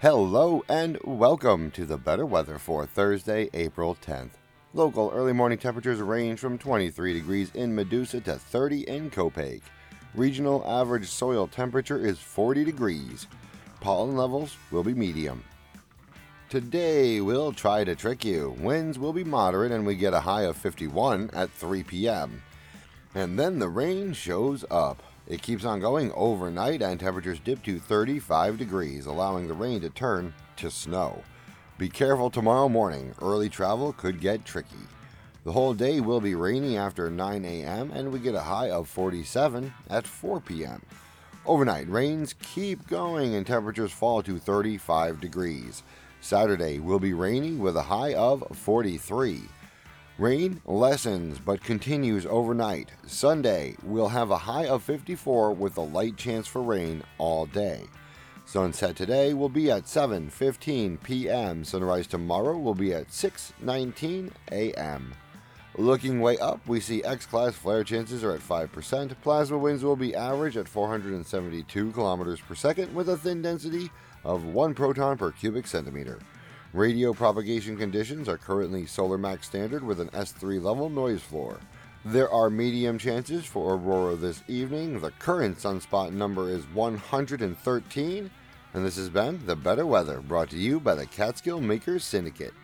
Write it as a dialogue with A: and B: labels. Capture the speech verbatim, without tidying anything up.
A: Hello and welcome to the better weather for Thursday, April tenth. Local early morning temperatures range from twenty-three degrees in Medusa to thirty in Copake. Regional average soil temperature is forty degrees. Pollen levels will be medium. Today we'll try to trick you. Winds will be moderate and we get a high of fifty-one at three p.m. And then the rain shows up. It keeps on going overnight and temperatures dip to thirty-five degrees, allowing the rain to turn to snow. Be careful tomorrow morning. Early travel could get tricky. The whole day will be rainy after nine a.m. and we get a high of forty-seven at four p.m. Overnight rains keep going and temperatures fall to thirty-five degrees. Saturday will be rainy with a high of forty-three. Rain lessens but continues overnight. Sunday will have a high of fifty-four with a light chance for rain all day. Sunset today will be at seven fifteen p.m. Sunrise tomorrow will be at six nineteen a.m. Looking way up, we see X-class flare chances are at five percent. Plasma winds will be average at four hundred seventy-two kilometers per second with a thin density of one proton per cubic centimeter. Radio propagation conditions are currently Solar Max standard with an S three level noise floor. There are medium chances for aurora this evening. The current sunspot number is one hundred thirteen, and this has been The Better Weather, brought to you by the Catskill Makers Syndicate.